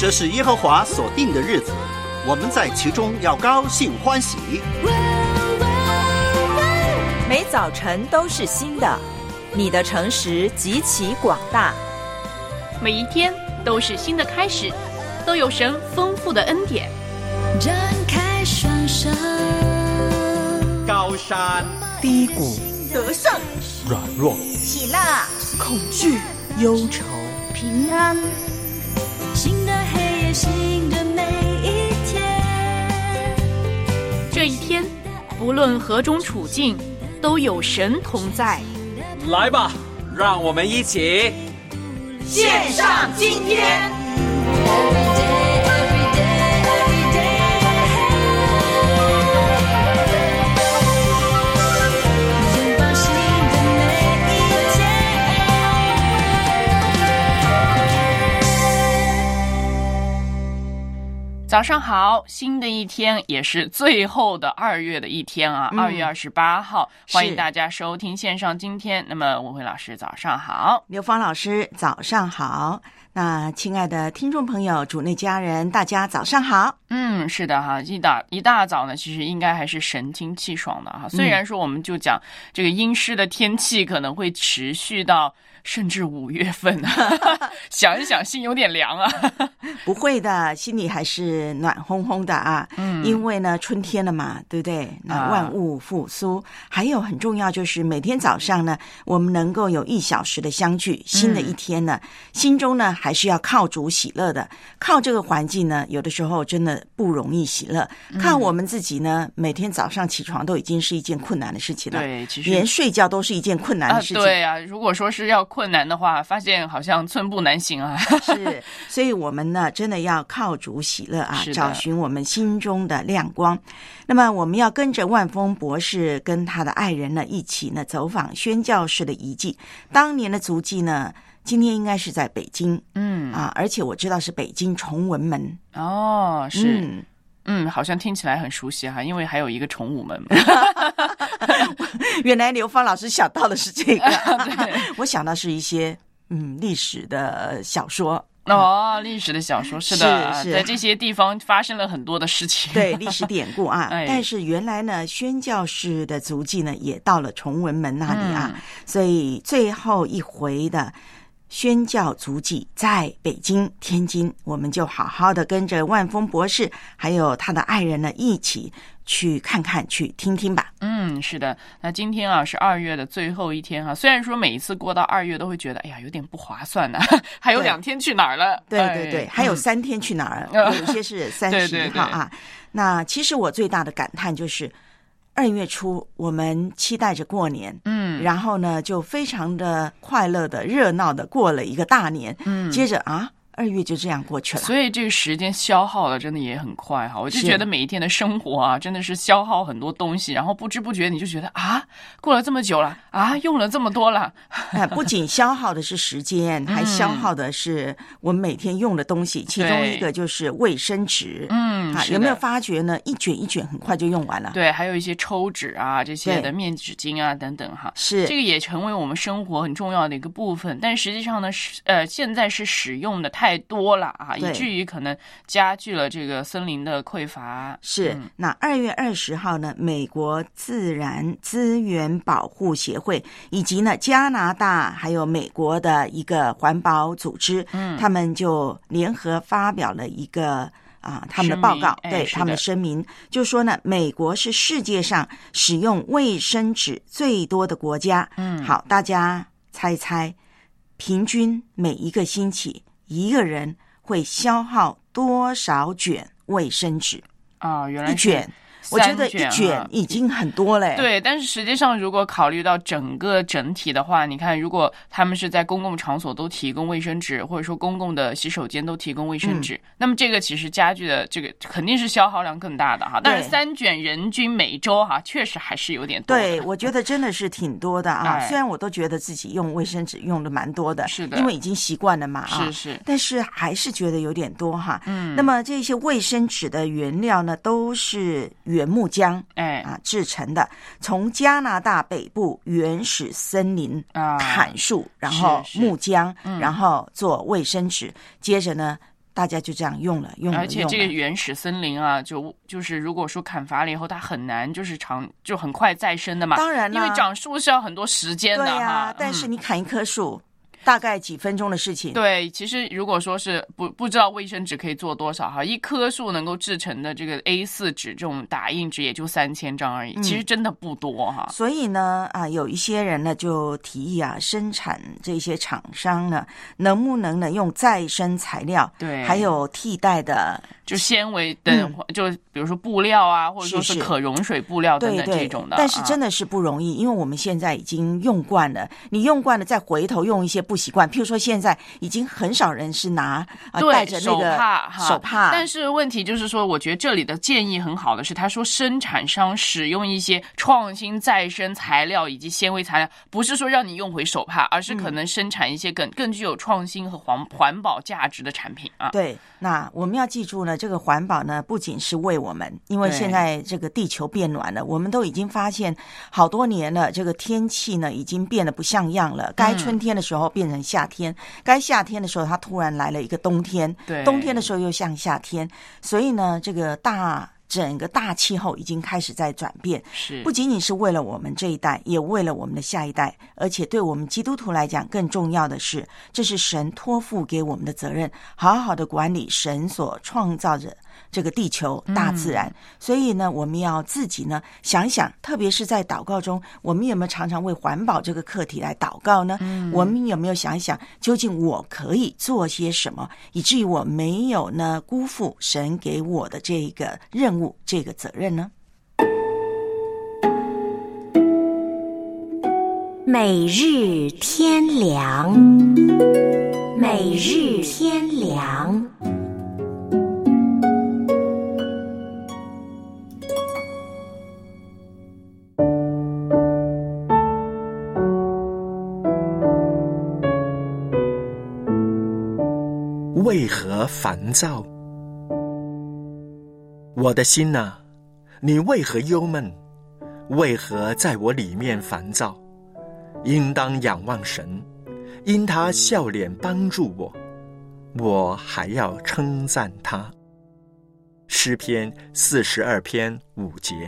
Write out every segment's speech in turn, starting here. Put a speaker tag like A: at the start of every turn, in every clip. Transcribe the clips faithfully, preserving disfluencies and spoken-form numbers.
A: 这是耶和华所定的日子，我们在其中要高兴欢喜。
B: 每早晨都是新的，你的诚实极其广大。
C: 每一天都是新的开始，都有神丰富的恩典。
D: 展开双手，
E: 高山
B: 低谷，
F: 得胜
E: 软弱，
F: 喜乐
B: 恐惧忧愁，
F: 平安。
D: 新的黑夜，新的每一天。
C: 这一天不论何种处境，都有神同在。
E: 来吧，让我们一起
F: 献上今天。
C: 早上好，新的一天也是最后的二月的一天啊，二、嗯、月二十八号，欢迎大家收听线上今天。那么文慧老师早上好，
G: 刘芳老师早上好。那亲爱的听众朋友，主内家人，大家早上好。
C: 嗯，是的哈，一大一大早呢，其实应该还是神清气爽的哈。虽然说我们就讲这个阴湿的天气可能会持续到甚至五月份啊，想一想心有点凉啊。
G: 不会的，心里还是暖烘烘的啊。嗯，因为呢春天了嘛，对不对？那万物复苏，啊、还有很重要就是每天早上呢，我们能够有一小时的相聚，新的一天呢，嗯、心中呢还是要靠主喜乐的。靠这个环境呢，有的时候真的不容易喜乐。靠我们自己呢，每天早上起床都已经是一件困难的事情了。
C: 对，其实
G: 连睡觉都是一件困难的事情。
C: 啊对啊，如果说是要困难的话，发现好像寸步难行啊。
G: 是，所以我们呢，真的要靠主喜乐啊，找寻我们心中的亮光。那么，我们要跟着万峰博士跟他的爱人呢，一起呢走访宣教士的遗迹。当年的足迹呢，今天应该是在北京，嗯啊，而且我知道是北京崇文门。
C: 哦，是。嗯嗯，好像听起来很熟悉哈，因为还有一个崇武门嘛。
G: 原来刘芳老师想到的是这个，对我想到是一些嗯历史的小说。
C: 哦，历史的小说是的，
G: 是是
C: 在这些地方发生了很多的事情，
G: 对历史典故啊。
C: 哎、
G: 但是原来呢，宣教士的足迹呢也到了崇文门那里啊，嗯、所以最后一回的宣教足迹在北京、天津，我们就好好的跟着万峰博士还有他的爱人呢一起去看看、去听听吧。
C: 嗯，是的。那今天啊是二月的最后一天啊，虽然说每一次过到二月都会觉得哎呀有点不划算呢、啊，还有两天去哪儿了？
G: 对对对，哎、还有三天去哪儿？嗯、有些是三十一号啊。那其实我最大的感叹就是二月初，我们期待着过年，嗯，然后呢，就非常的快乐的、热闹的过了一个大年，嗯，接着啊，二月就这样过去了。
C: 所以这个时间消耗的真的也很快哈，我就觉得每一天的生活啊，真的是消耗很多东西，然后不知不觉你就觉得啊，过了这么久了啊，用了这么多了。
G: 啊，不仅消耗的是时间，还消耗的是我们每天用的东西，其中一个就是卫生纸。嗯，啊，有没有发觉呢？一卷一卷很快就用完了。
C: 对，还有一些抽纸啊，这些的面纸巾啊等等哈。
G: 是，
C: 这个也成为我们生活很重要的一个部分。但实际上呢，是呃，现在是使用的太多了啊，以至于可能加剧了这个森林的匮乏。
G: 是，嗯、那二月二十号呢，美国自然资源保护协会以及呢加拿大还有美国的一个环保组织，嗯，他们就联合发表了一个啊他们的报告，对他们的声明，就说呢，美国是世界上使用卫生纸最多的国家。嗯，好，大家猜一猜，平均每一个星期一个人会消耗多少卷卫生纸
C: 啊？原来
G: 一卷。我觉得一卷已经很多了。
C: 对，但是实际上如果考虑到整个整体的话，你看如果他们是在公共场所都提供卫生纸，或者说公共的洗手间都提供卫生纸，嗯、那么这个其实加剧的这个肯定是消耗量更大的哈。但是三卷人均每周哈，确实还是有点多的。
G: 对，我觉得真的是挺多的啊。哎、虽然我都觉得自己用卫生纸用的蛮多的，
C: 是的，
G: 因为已经习惯了嘛啊。
C: 是是。
G: 但是还是觉得有点多哈。嗯。那么这些卫生纸的原料呢，都是原木浆哎啊制成的，从加拿大北部原始森林啊砍树，然后木浆，嗯、然后做卫生纸，接着呢大家就这样用了用了，
C: 而且这个
G: 用了
C: 原始森林啊，就就是如果说砍伐了以后，它很难就是长就很快再生的嘛。
G: 当然啦，
C: 因为长树是要很多时间的
G: 对呀、
C: 哈。
G: 但是
C: 嗯
G: 你砍一棵树。大概几分钟的事情。
C: 对，其实如果说是不不知道卫生纸可以做多少哈，一棵树能够制成的这个 A 四 纸这种打印纸也就三千张而已，
G: 嗯
C: 其实真的不多哈。
G: 所以呢，啊，有一些人呢就提议啊，生产这些厂商呢，能不能呢用再生材料，
C: 对，
G: 还有替代的，
C: 就纤维等，嗯、就比如说布料啊，或者说是可溶水布料等等这种的。
G: 对对，但是真的是不容易，因为我们现在已经用惯了，你用惯了再回头用一些不习惯，譬如说现在已经很少人是拿啊带着那个
C: 手帕哈
G: 手帕，
C: 但是问题就是说，我觉得这里的建议很好的是，他说生产商使用一些创新再生材料以及纤维材料，不是说让你用回手帕，而是可能生产一些更更具有创新和环环保价值的产品啊。
G: 对，那我们要记住呢，这个环保呢，不仅是为我们，因为现在这个地球变暖了，我们都已经发现好多年了，这个天气呢已经变得不像样了，该春天的时候变成夏天。嗯该夏天的时候它突然来了一个冬天，
C: 对，
G: 冬天的时候又像夏天，所以呢这个大整个大气候已经开始在转变，
C: 是
G: 不仅仅是为了我们这一代，也为了我们的下一代，而且对我们基督徒来讲更重要的是，这是神托付给我们的责任，好好的管理神所创造着这个地球大自然、嗯、所以呢我们要自己呢想想，特别是在祷告中，我们有没有常常为环保这个课题来祷告呢、嗯、我们有没有想一想究竟我可以做些什么，以至于我没有呢辜负神给我的这个任务这个责任呢？
H: 每日天良，每日天良。
I: 为何烦躁？我的心啊，你为何忧闷？为何在我里面烦躁？应当仰望神，因他笑脸帮助我，我还要称赞他。诗篇四十二篇五节。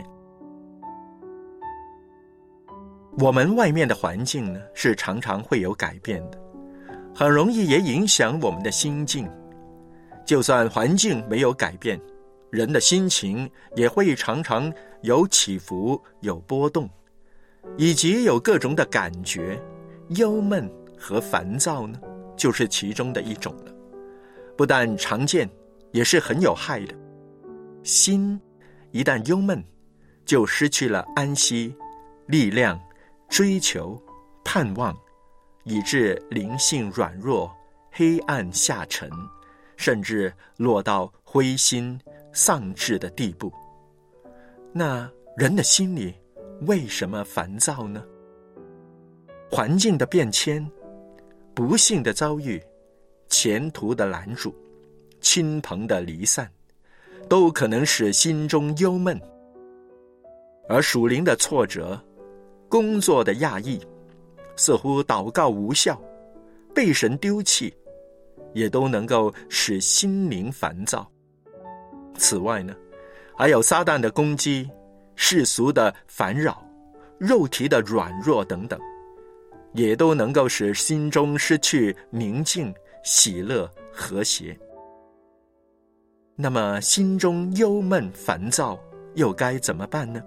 I: 我们外面的环境呢，是常常会有改变的，很容易也影响我们的心境。就算环境没有改变，人的心情也会常常有起伏，有波动，以及有各种的感觉，忧闷和烦躁呢，就是其中的一种了。不但常见，也是很有害的。心一旦忧闷，就失去了安息、力量、追求、盼望，以致灵性软弱、黑暗下沉，甚至落到灰心丧志的地步。那人的心里为什么烦躁呢？环境的变迁、不幸的遭遇、前途的拦阻、亲朋的离散，都可能使心中忧闷。而属灵的挫折、工作的压抑，似乎祷告无效，被神丢弃，也都能够使心灵烦躁。此外呢，还有撒旦的攻击、世俗的烦扰、肉体的软弱等等，也都能够使心中失去宁静、喜乐、和谐。那么心中忧闷烦躁又该怎么办呢？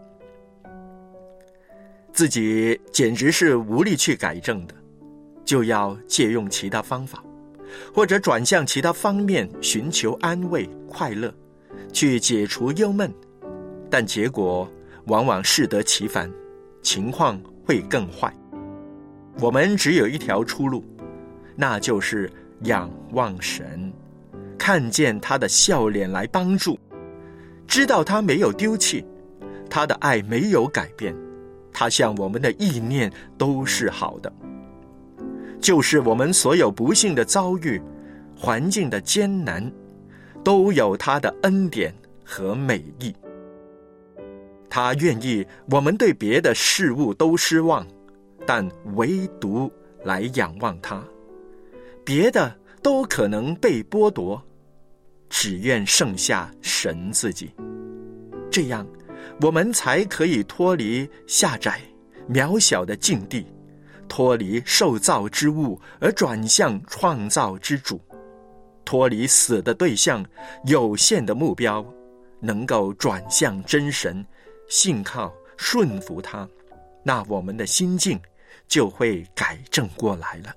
I: 自己简直是无力去改正的，就要借用其他方法，或者转向其他方面寻求安慰、快乐，去解除忧闷，但结果往往适得其反，情况会更坏。我们只有一条出路，那就是仰望神，看见他的笑脸来帮助，知道他没有丢弃，他的爱没有改变，他向我们的意念都是好的。就是我们所有不幸的遭遇、环境的艰难，都有他的恩典和美意。他愿意我们对别的事物都失望，但唯独来仰望他。别的都可能被剥夺， 只愿剩下神自己。这样我们才可以脱离狭窄渺小的境地，脱离受造之物而转向创造之主，脱离死的对象有限的目标，能够转向真神，信靠顺服他，那我们的心境就会改正过来了。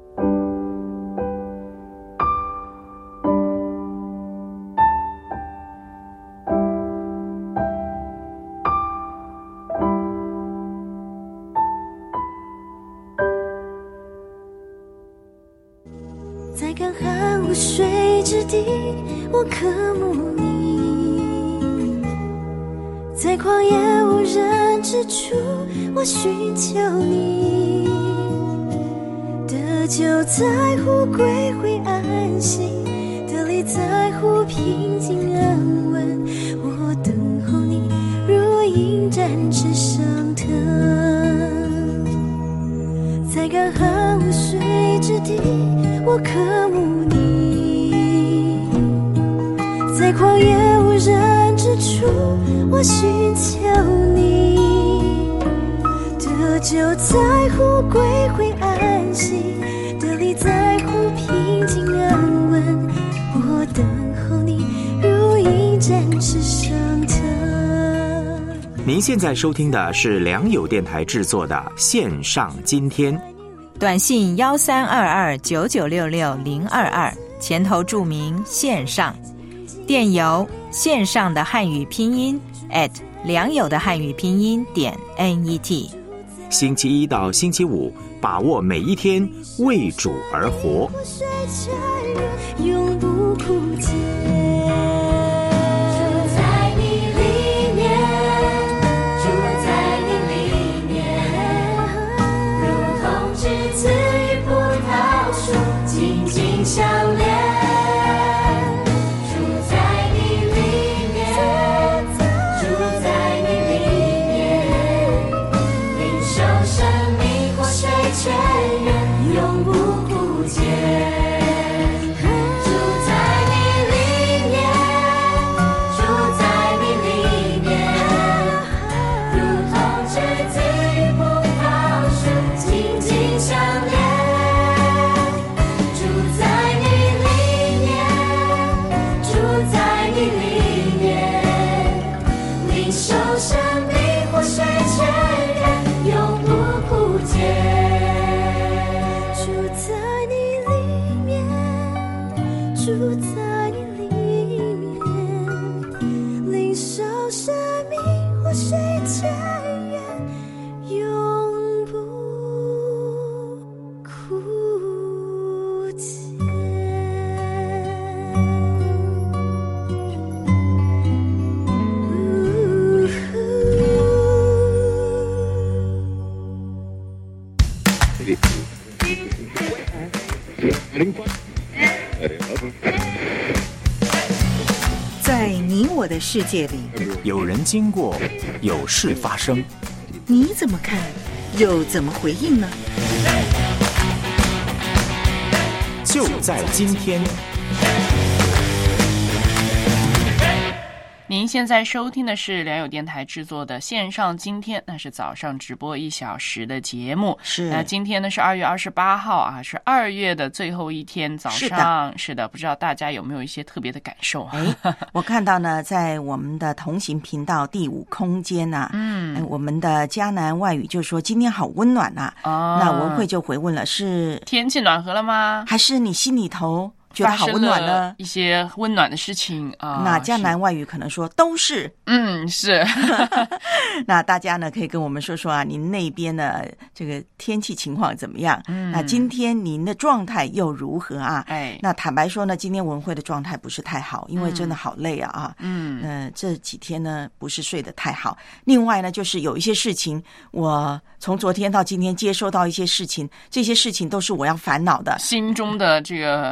D: 在干旱无水之地，我渴慕你；在旷野无人之处，我寻求你。得救在乎归回安息，得力在乎平静安稳。我等候你，如鹰展翅上腾。在干旱无水之地，我渴慕你；在旷野无人之处，我寻求你。得救在乎归回安息，得力在乎平静安稳。我等候你，如鹰展翅上腾。
J: 您现在收听的是良友电台制作的线上今天。
B: 短信幺三二二九九六六零二二，前头注明线上。电邮线上的汉语拼音 at 良友的汉语拼音点 net。
J: 星期一到星期五，把握每一天，为主而活。
D: 永不枯竭。住在你里面，住在你里面，如同栀子与葡萄树紧紧相连。住在你里面，住在你里面，领受生命活水泉源，永不枯竭。住在你里面，领受生命活水泉源，永不枯竭。
G: 在你我的世界里，
J: 有人经过，有事发生，
G: 你怎么看，又怎么回应呢？
J: 就在今天。
C: 您现在收听的是良友电台制作的线上今天，那是早上直播一小时的节目。
G: 是，
C: 那今天呢是二月二十八号啊，是二月的最后一天早上。是的，是的，不知道大家有没有一些特别的感受啊？
G: 哎，我看到呢，在我们的同行频道第五空间啊，嗯、哎，我们的迦南外语就说今天好温暖啊。哦，那文慧就回问了，是
C: 天气暖和了吗？
G: 还是你心里头觉得好温暖呢？
C: 一些温暖的事情啊。
G: 那迦南外语可能说都是，
C: 嗯，是。
G: 那大家呢可以跟我们说说啊，您那边的这个天气情况怎么样？嗯，那今天您的状态又如何啊？哎，那坦白说呢，今天文慧的状态不是太好，因为真的好累啊啊。嗯，呃，这几天呢不是睡得太好。另外呢，就是有一些事情，我从昨天到今天接收到一些事情，这些事情都是我要烦恼的，
C: 心中的这个烦。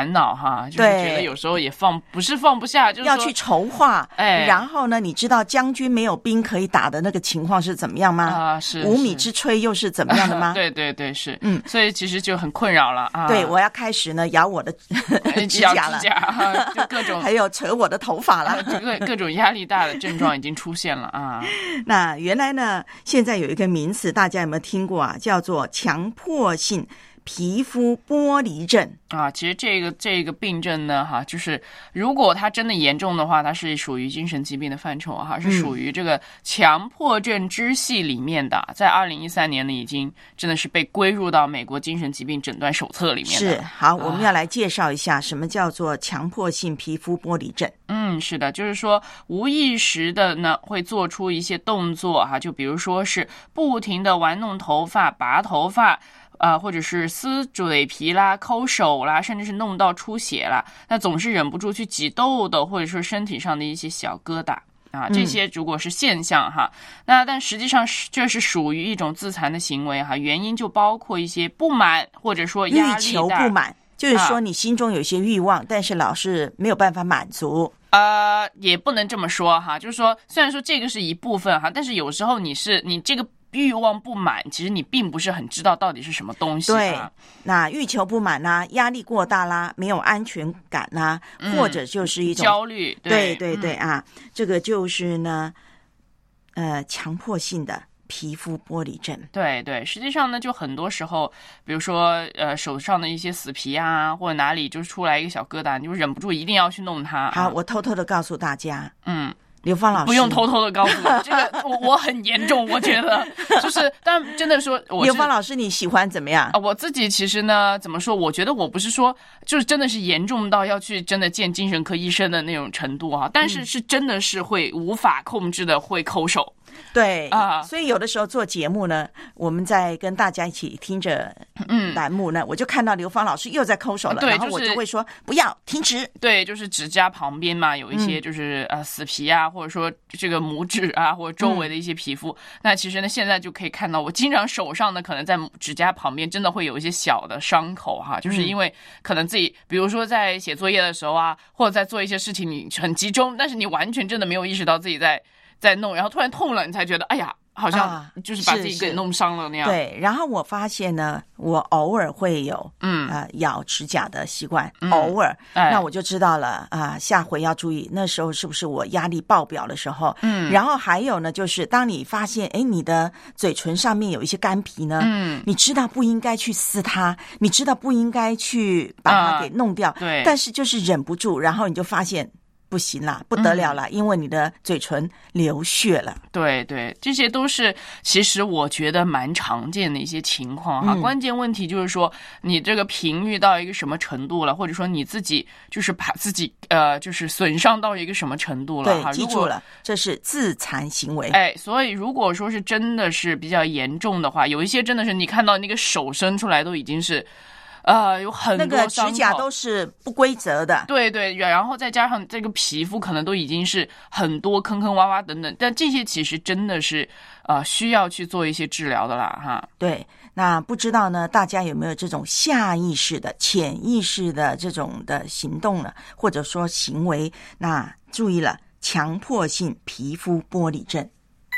C: 烦恼哈，就是觉得有时候也放不是放不下，就是
G: 要去筹划。
C: 哎，
G: 然后呢，你知道将军没有兵可以打的那个情况是怎么样吗？
C: 啊，是
G: 无米之炊又是怎么样的吗？
C: 对对对，是，
G: 嗯，
C: 所以其实就很困扰了啊。
G: 对，我要开始呢咬我的指甲了，
C: 指甲啊，就各种，
G: 还有扯我的头发了，
C: 各各种压力大的症状已经出现了啊。
G: 那原来呢，现在有一个名词，大家有没有听过啊？叫做强迫性皮肤剥离症
C: 啊，其实这个这个病症呢，哈，就是如果它真的严重的话，它是属于精神疾病的范畴哈，是属于这个强迫症支系里面的，在二零一三年呢，已经真的是被归入到美国精神疾病诊断手册里面的。
G: 是，好，我们要来介绍一下什么叫做强迫性皮肤剥离症。
C: 嗯，是的，就是说无意识的呢会做出一些动作哈，就比如说是不停的玩弄头发、拔头发。呃，或者是撕嘴皮啦、抠手啦，甚至是弄到出血啦，那总是忍不住去挤痘痘，或者说身体上的一些小疙瘩啊，这些如果是现象哈，嗯、那但实际上这是属于一种自残的行为哈，原因就包括一些不满或者说压力大，
G: 欲求不满，就是说你心中有一些欲望，啊、但是老是没有办法满足。
C: 呃，也不能这么说哈，就是说虽然说这个是一部分哈，但是有时候你是你这个。欲望不满，其实你并不是很知道到底是什么东西、啊。
G: 对，那欲求不满啦、啊，压力过大啦，没有安全感啦、啊嗯，或者就是一种
C: 焦虑。
G: 对对对啊、嗯，这个就是呢，呃，强迫性的皮肤剥离症。
C: 对对，实际上呢，就很多时候，比如说呃手上的一些死皮啊，或者哪里就出来一个小疙瘩，你就忍不住一定要去弄它。
G: 好，我偷偷的告诉大家，
C: 嗯。
G: 刘芳老师
C: 不用偷偷的告诉我，这个我我很严重，我觉得就是，但真的说，我
G: 刘芳老师你喜欢怎么样
C: 啊？我自己其实呢，怎么说？我觉得我不是说就是真的是严重到要去真的见精神科医生的那种程度啊，但是是真的是会无法控制的会抠手。
G: 对
C: 啊，
G: 所以有的时候做节目呢，我们在跟大家一起听着栏目呢，嗯、我就看到刘芳老师又在抠手了，
C: 对，
G: 然后我就会说、就是、不要停止。
C: 对，就是指甲旁边嘛，有一些就是、嗯、呃死皮啊，或者说这个拇指啊，或者周围的一些皮肤。嗯、那其实呢，现在就可以看到，我经常手上呢，可能在指甲旁边真的会有一些小的伤口哈，就是因为可能自己，比如说在写作业的时候啊，或者在做一些事情，你很集中，但是你完全真的没有意识到自己在。在弄，然后突然痛了，你才觉得，哎呀，好像就是把自己给弄伤了那样。
G: 啊、对，然后我发现呢，我偶尔会有嗯呃咬指甲的习惯，嗯、偶尔、哎，那我就知道了啊、呃，下回要注意，那时候是不是我压力爆表的时候？嗯，然后还有呢，就是当你发现，哎，你的嘴唇上面有一些干皮呢，嗯，你知道不应该去撕它，你知道不应该去把它给弄掉，
C: 啊、对，
G: 但是就是忍不住，然后你就发现。不行啦，不得了啦、嗯、因为你的嘴唇流血了。
C: 对对，这些都是其实我觉得蛮常见的一些情况哈、嗯。关键问题就是说，你这个频率到一个什么程度了，或者说你自己就是把自己呃就是损伤到一个什么程度了哈。
G: 对，记住了，这是自残行为。
C: 哎，所以如果说是真的是比较严重的话，有一些真的是你看到那个手伸出来都已经是。呃，有很多
G: 那个指甲都是不规则的，
C: 对对，然后再加上这个皮肤可能都已经是很多坑坑洼洼等等，但这些其实真的是呃需要去做一些治疗的啦哈。
G: 对，那不知道呢，大家有没有这种下意识的、潜意识的这种的行动呢，或者说行为？那注意了，强迫性皮肤剥离症。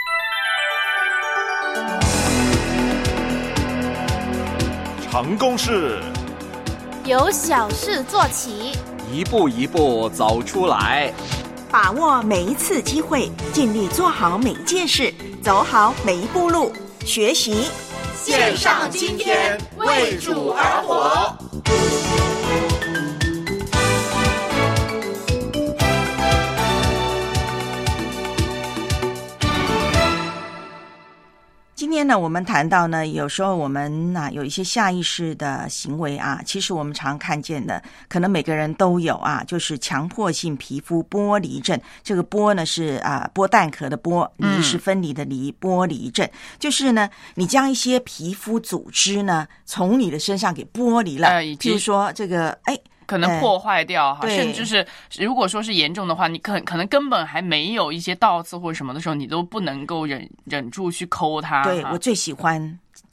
K: 成功是
L: 由小事做起，
E: 一步一步走出来，
G: 把握每一次机会，尽力做好每件事，走好每一步路，学习
F: 线上今天，为主而活。
G: 今天呢，我们谈到呢，有时候我们啊有一些下意识的行为啊，其实我们常看见的，可能每个人都有啊，就是强迫性皮肤剥离症。这个剥呢是啊剥蛋壳的剥，离是分离的离，剥离症就是呢，你将一些皮肤组织呢从你的身上给剥离了，呃、譬如说这个哎。
C: 可能破坏掉哈、呃，甚至是如果说是严重的话，你可可能根本还没有一些倒刺或者什么的时候，你都不能够忍忍住去抠它。
G: 对，我最喜欢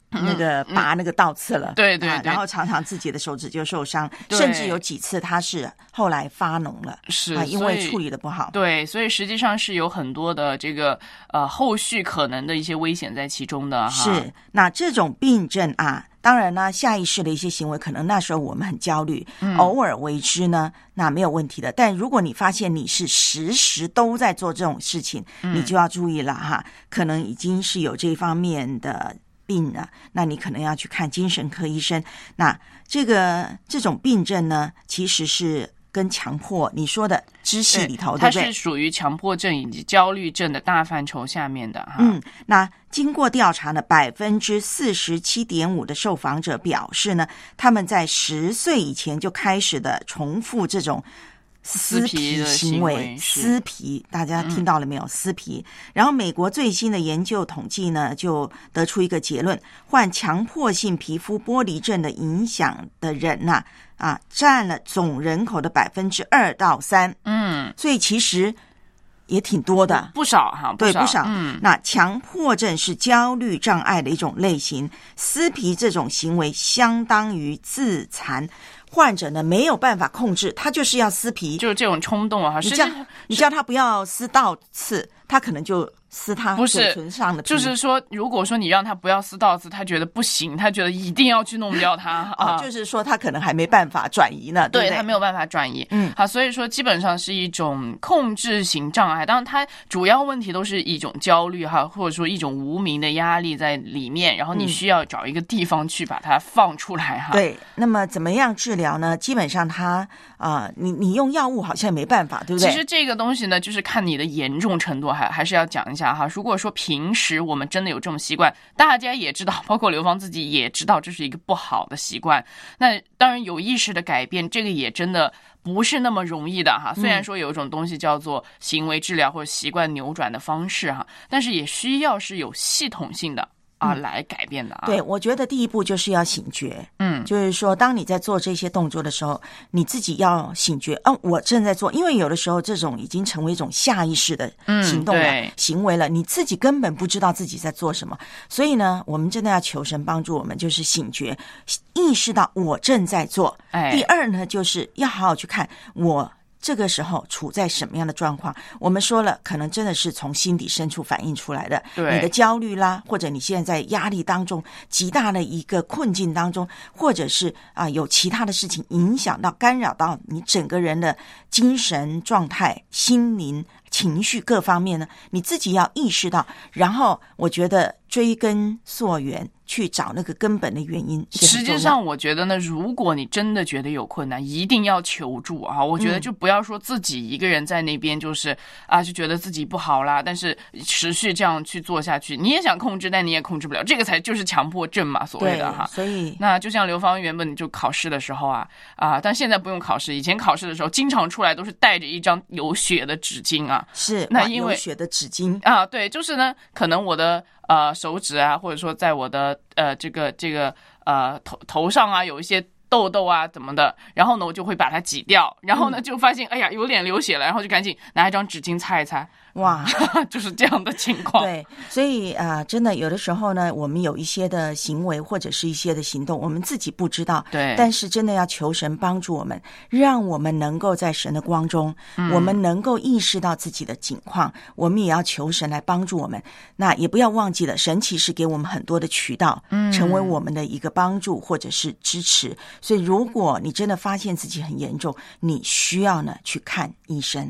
G: 那个拔那个倒刺了，
C: 嗯、对对对、
G: 啊，然后常常自己的手指就受伤，甚至有几次他是后来发脓了，
C: 是
G: 啊，因为处理的不好。
C: 对，所以实际上是有很多的这个呃后续可能的一些危险在其中的哈。
G: 是，那这种病症啊，当然呢，下意识的一些行为，可能那时候我们很焦虑，嗯、偶尔为之呢，那没有问题的。但如果你发现你是时时都在做这种事情，嗯、你就要注意了哈，可能已经是有这方面的病了，那你可能要去看精神科医生。那这个这种病症呢，其实是跟强迫你说的支系里头， 对, 对不对？
C: 它是属于强迫症以及焦虑症的大范畴下面的哈。
G: 嗯，那经过调查呢，百分之四十七点五的受访者表示呢，他们在十岁以前就开始的重复这种撕皮行为，撕皮，大家听到了没有？嗯、撕皮。然后，美国最新的研究统计呢，就得出一个结论：患强迫性皮肤剥离症的影响的人呐、啊，啊，占了总人口的百分之二到三。嗯，所以其实也挺多的，
C: 不少哈，不
G: 对，不少。
C: 嗯，
G: 那强迫症是焦虑障碍的一种类型，撕皮这种行为相当于自残。患者呢没有办法控制，他就是要撕皮，
C: 就是这种冲动啊！
G: 你叫你叫他不要撕倒刺，他可能就撕他嘴唇上的皮。
C: 就是说，如果说你让他不要撕倒刺，他觉得不行，他觉得一定要去弄掉它啊、
G: 哦！就是说，他可能还没办法转移呢，对不对？
C: 对，他没有办法转移。
G: 嗯，
C: 好，所以说基本上是一种控制型障碍。当然，它主要问题都是一种焦虑哈，或者说一种无名的压力在里面，然后你需要找一个地方去把它放出来哈。
G: 嗯、对，那么怎么样治疗呢？基本上他啊、呃，你你用药物好像没办法，对不对？
C: 其实这个东西呢，就是看你的严重程度，还还是要讲一下哈。如果说平时我们真的有这种习惯，大家也知道，包括刘芳自己也知道，这是一个不好的习惯。那当然有意识的改变，这个也真的不是那么容易的哈。虽然说有一种东西叫做行为治疗或者习惯扭转的方式哈，但是也需要是有系统性的。啊，来改变的啊！
G: 对，我觉得第一步就是要醒觉，
C: 嗯，
G: 就是说，当你在做这些动作的时候，你自己要醒觉，哦、啊，我正在做，因为有的时候这种已经成为一种下意识的行动了、
C: 嗯、
G: 行为了，你自己根本不知道自己在做什么，所以呢，我们真的要求神帮助我们，就是醒觉，意识到我正在做。
C: 哎，
G: 第二呢，就是要好好去看我这个时候处在什么样的状况？我们说了，可能真的是从心底深处反映出来的。
C: 对，
G: 你的焦虑啦，或者你现在在压力当中极大的一个困境当中，或者是啊、呃、有其他的事情影响到、干扰到你整个人的精神状态、心灵、情绪各方面呢，你自己要意识到。然后，我觉得追根溯源。去找那个根本的原因。
C: 实际上我觉得呢，如果你真的觉得有困难，一定要求助啊！我觉得就不要说自己一个人在那边就是、嗯、啊就觉得自己不好啦，但是持续这样去做下去，你也想控制，但你也控制不了，这个才就是强迫症嘛，所谓的哈。
G: 所以
C: 那就像刘芳原本就考试的时候啊啊，但现在不用考试，以前考试的时候经常出来都是带着一张有血的纸巾啊。
G: 是，
C: 那因为
G: 有血的纸巾
C: 啊，对，就是呢，可能我的呃手指啊，或者说在我的呃这个这个呃头头上啊有一些痘痘啊怎么的，然后呢我就会把它挤掉，然后呢就发现哎呀有点流血了，然后就赶紧拿一张纸巾擦一擦。
G: 哇，
C: 就是这样的情况。
G: 对，所以啊、呃，真的有的时候呢，我们有一些的行为或者是一些的行动，我们自己不知道。
C: 对，
G: 但是真的要求神帮助我们，让我们能够在神的光中，嗯、我们能够意识到自己的境况。我们也要求神来帮助我们。那也不要忘记了，神其实给我们很多的渠道，嗯，成为我们的一个帮助或者是支持。所以，如果你真的发现自己很严重，你需要呢去看医生。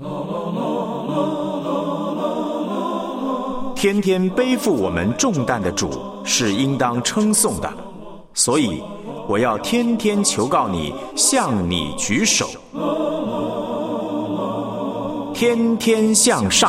J: 天天背负我们重担的主是应当称颂的，所以我要天天求告你，向你举手，天天向上。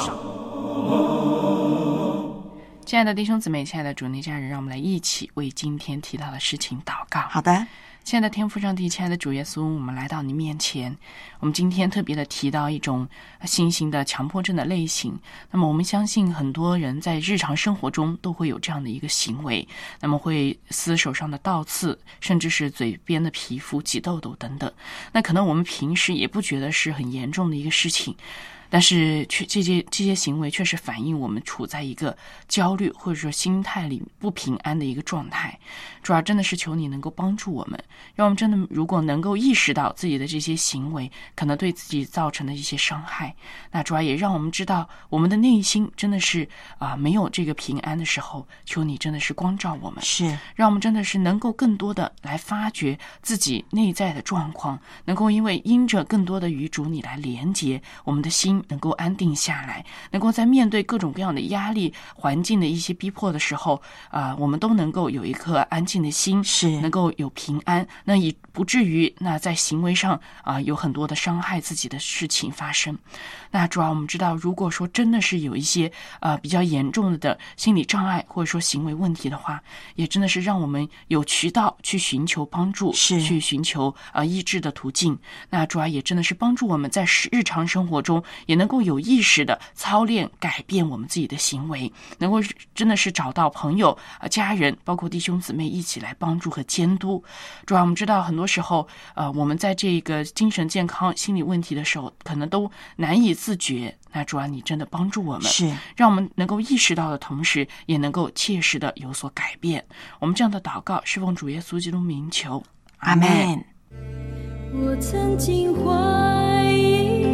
C: 亲爱的弟兄姊妹，亲爱的主内家人，让我们来一起为今天提到的事情祷告。
G: 好的。
C: 亲爱的天父上帝，亲爱的主耶稣，我们来到你面前。我们今天特别的提到一种新型的强迫症的类型。那么我们相信很多人在日常生活中都会有这样的一个行为，那么会撕手上的倒刺，甚至是嘴边的皮肤、挤痘痘等等。那可能我们平时也不觉得是很严重的一个事情， 但是却这些这些行为确实反映我们处在一个焦虑或者说心态里不平安的一个状态。主要真的是求你能够帮助我们，让我们真的如果能够意识到自己的这些行为可能对自己造成的一些伤害，那主要也让我们知道我们的内心真的是啊、呃、没有这个平安的时候，求你真的是光照我们，
G: 是
C: 让我们真的是能够更多的来发掘自己内在的状况，能够因为因着更多的与主你来连结，我们的心能够安定下来，能够在面对各种各样的压力环境的一些逼迫的时候啊、呃，我们都能够有一颗安静的心，
G: 是
C: 能够有平安，那以不至于那在行为上啊、呃、有很多的伤害自己的事情发生。那主要我们知道，如果说真的是有一些呃比较严重的心理障碍或者说行为问题的话，也真的是让我们有渠道去寻求帮助，
G: 是
C: 去寻求呃医治的途径。那主要也真的是帮助我们在日常生活中也能够有意识的操练改变我们自己的行为，能够真的是找到朋友、呃、家人包括弟兄姊妹一起来帮助和监督。主要我们知道很多时候呃我们在这个精神健康心理问题的时候可能都难以自觉，那主要你真的帮助我们，
G: 是
C: 让我们能够意识到的同时也能够切实的有所改变。我们这样的祷告是奉主耶稣基督名求，
G: 阿们。
D: 我曾经怀疑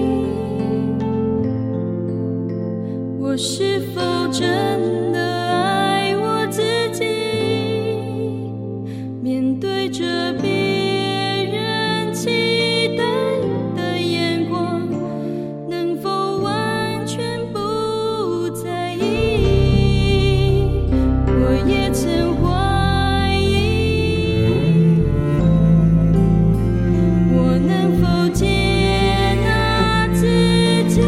D: 我是否真的爱我自己，面对着别人期待的眼光，能否完全不在意。我也曾怀疑我能否接纳自己，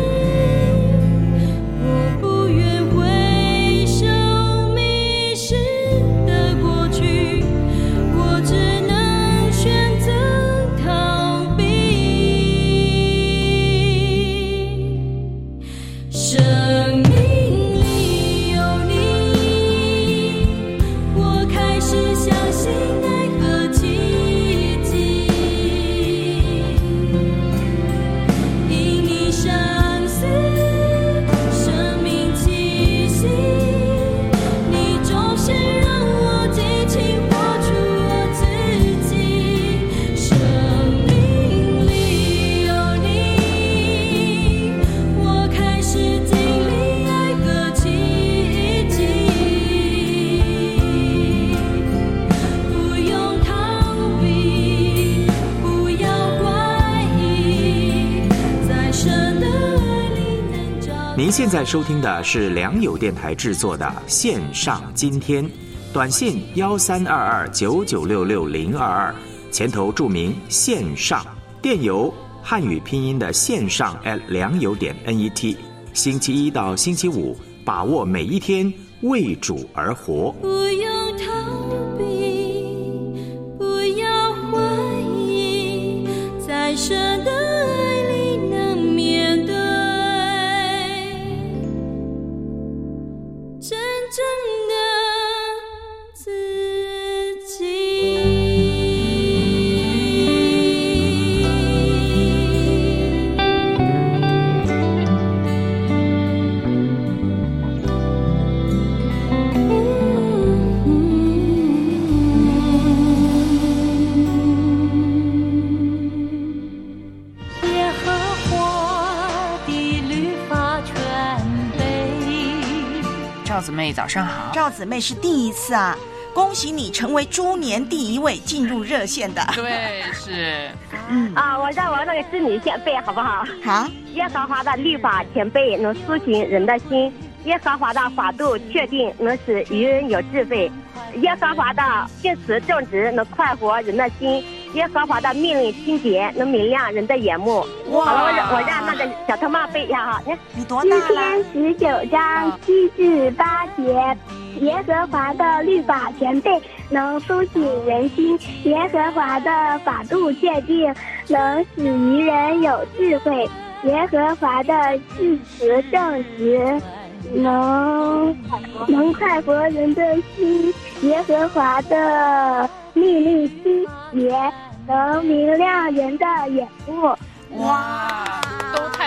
D: 我不愿回首迷失的过去，我只能选择逃避。生命里有你，我开始相信爱和奇迹，因你相思生命气息，你总是让我尽情活出我自己。生命里有你，我开始经历爱和奇迹，不用逃避，不要怀疑，在神的爱里能找。
J: 您现在收听的是良友电台制作的线上今天，短信幺三二二九九六六零二二，前头注明线上，电邮汉语拼音的线上 at 良友点 net， 星期一到星期五，把握每一天，为主而活。
D: 不用逃避，不要怀疑，在神的爱里能面对真正的自己。耶和华的律法全备。
C: 赵姊妹早上好。
G: 赵姊妹是第一次啊，恭喜你成为猪年第一位进入热线的。
C: 对，是。
G: 嗯
M: 啊，我让我那个侍女先背好不好？
G: 好。
M: 耶和华的律法全备，能苏醒人的心；耶和华的法度确定，能使愚人有智慧；耶和华的信实正直，能快活人的心；耶和华的命令清洁，能明亮人的眼目。
G: 哇！
M: 好了，我让我让那个小特妈背一下哈。
G: 你多大了？
N: 诗篇十九章七至八节。耶和华的律法全备，能苏醒人心；耶和华的法度确定，能使愚人有智慧；耶和华的事实正直，能能快活人的心；耶和华的命令清洁，能明亮人的眼目。
C: 哇，都太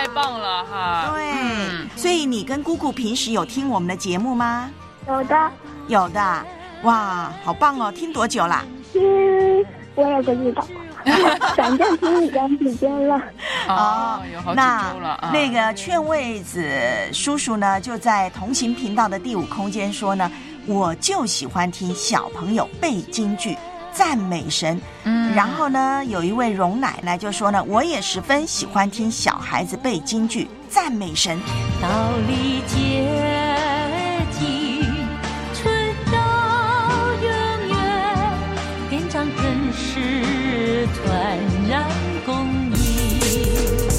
C: 太棒了哈！
G: 对、嗯，所以你跟姑姑平时有听我们的节目吗？
N: 有的，
G: 有的。哇，好棒哦！听多久啦？
N: 听，我也不知道。反正听一段时间了。
C: 哦，有好几周了。
G: 那、嗯、那个劝慰子叔叔呢，就在同行频道的第五空间说呢，我就喜欢听小朋友背京剧赞美神。嗯，然后呢，有一位荣奶奶就说呢，我也十分喜欢听小孩子背京剧赞美神。
D: 道理接近，春到永远，篇章真实传染公益。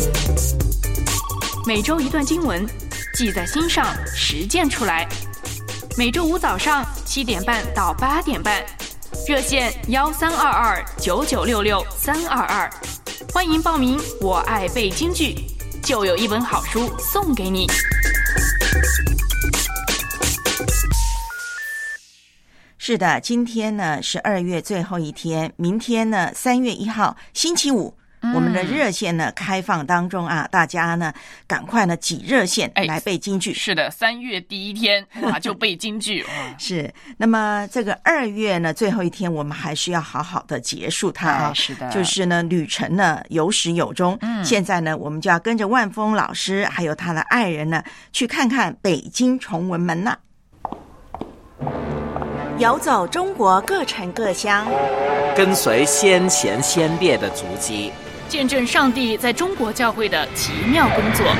L: 每周一段经文，记在心上，实践出来。每周五早上七点半到八点半，热线幺三二二九九六六三二二，欢迎报名。我爱背京剧，就有一本好书送给你。
G: 是的，今天呢是二月最后一天，明天呢三月一号星期五。嗯、我们的热线呢开放当中啊，大家呢赶快呢挤热线来背京剧。
C: 哎、是的，三月第一天哇就背京剧哇。
G: 是，那么这个二月呢最后一天，我们还是要好好的结束它啊。
C: 哎、是的，
G: 就是呢旅程呢有始有终。嗯，现在呢我们就要跟着万峰老师还有他的爱人呢去看看北京崇文门了。游走中国各城各乡，
E: 跟随先贤先烈的足迹，
L: 见证上帝在中国教会的奇妙工作。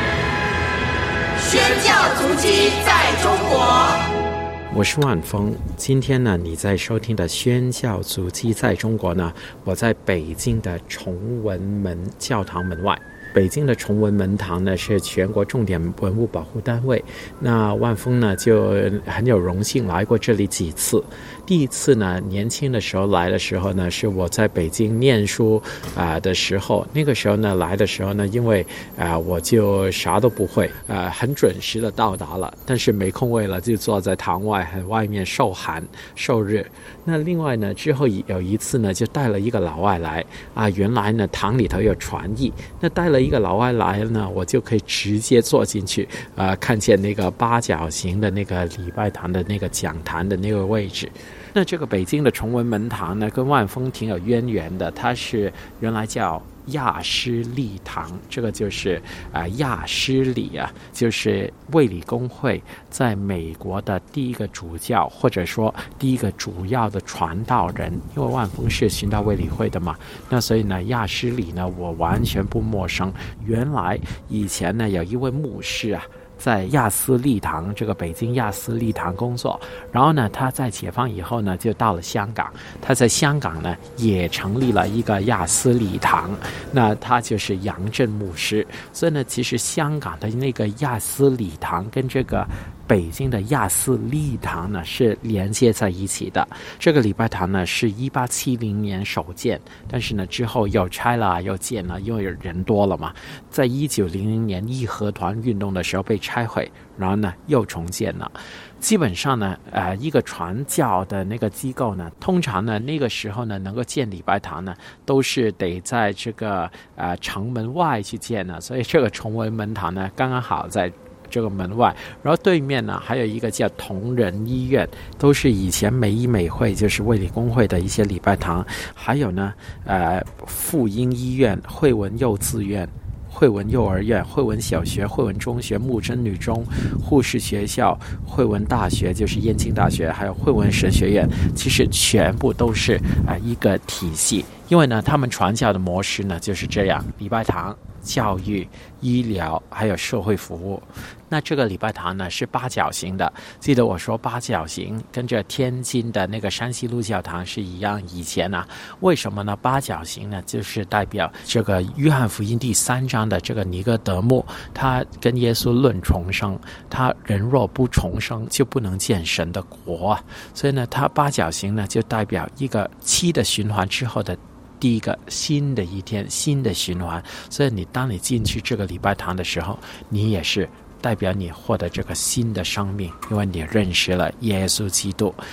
F: 宣教足迹在中国。
O: 我是万峰，今天呢，你在收听的宣教足迹在中国呢，我在北京的崇文门教堂门外。北京的崇文门堂呢是全国重点文物保护单位，那万峰呢就很有荣幸来过这里几次。第一次呢，年轻的时候来的时候呢，是我在北京念书啊、呃、的时候，那个时候呢来的时候呢，因为啊、呃、我就啥都不会，啊、呃、很准时的到达了，但是没空位了，就坐在堂外外面受寒受热。那另外呢，之后有一次呢，就带了一个老外来啊，原来呢堂里头有传译，那带了一个老外来呢，我就可以直接坐进去，啊、呃，看见那个八角形的那个礼拜堂的那个讲坛的那个位置。那这个北京的崇文门堂呢，跟万峰挺有渊源的，它是原来叫亚师礼堂，这个就是啊、呃、亚师礼啊，就是卫理公会在美国的第一个主教，或者说第一个主要的传道人。因为万峰是寻道卫理会的嘛，那所以呢亚师礼呢我完全不陌生。原来以前呢有一位牧师啊，在亚斯利堂，这个北京亚斯利堂工作，然后呢他在解放以后呢就到了香港，他在香港呢也成立了一个亚斯利堂，那他就是杨震牧师。所以呢其实香港的那个亚斯利堂跟这个北京的亚斯利堂呢是连接在一起的。这个礼拜堂呢是一八七零年首建，但是呢之后又拆了又建了，因为人多了嘛。在一九零零年义和团运动的时候被拆毁，然后呢又重建了。基本上呢呃一个传教的那个机构呢，通常呢那个时候呢能够建礼拜堂呢都是得在这个呃城门外去建呢，所以这个崇文门堂呢刚刚好在这个门外。然后对面呢还有一个叫同仁医院，都是以前美医美会就是卫理公会的一些礼拜堂。还有呢呃妇婴医院、惠文幼稚园、惠文幼儿园、惠文小学、惠文中学、木真女中、护士学校、惠文大学就是燕京大学，还有惠文神学院，其实全部都是啊、呃、一个体系。因为呢他们传教的模式呢就是这样，礼拜堂、教育、医疗还有社会服务。那这个礼拜堂呢是八角形的，记得我说八角形跟着天津的那个山西路教堂是一样。以前啊为什么呢八角形呢，就是代表这个约翰福音第三章的这个尼哥德慕，他跟耶稣论重生，他人若不重生就不能见神的国啊。所以呢他八角形呢就代表一个七的循环之后的第一个新的一天，新的循环。所以你当你进去这个礼拜堂的时候，你也是代表你获得这个新的生命，因为你认识了耶稣基督。